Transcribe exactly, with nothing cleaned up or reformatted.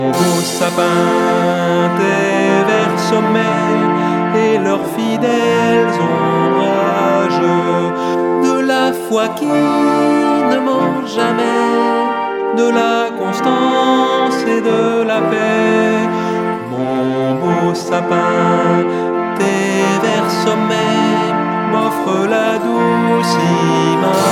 Mon beau sapin, tes verts sommets et leurs fidèles ombrages, de la foi qui ne ment jamais, de la constance et de la paix. Mon beau sapin, tes verts sommets m'offrent la douce image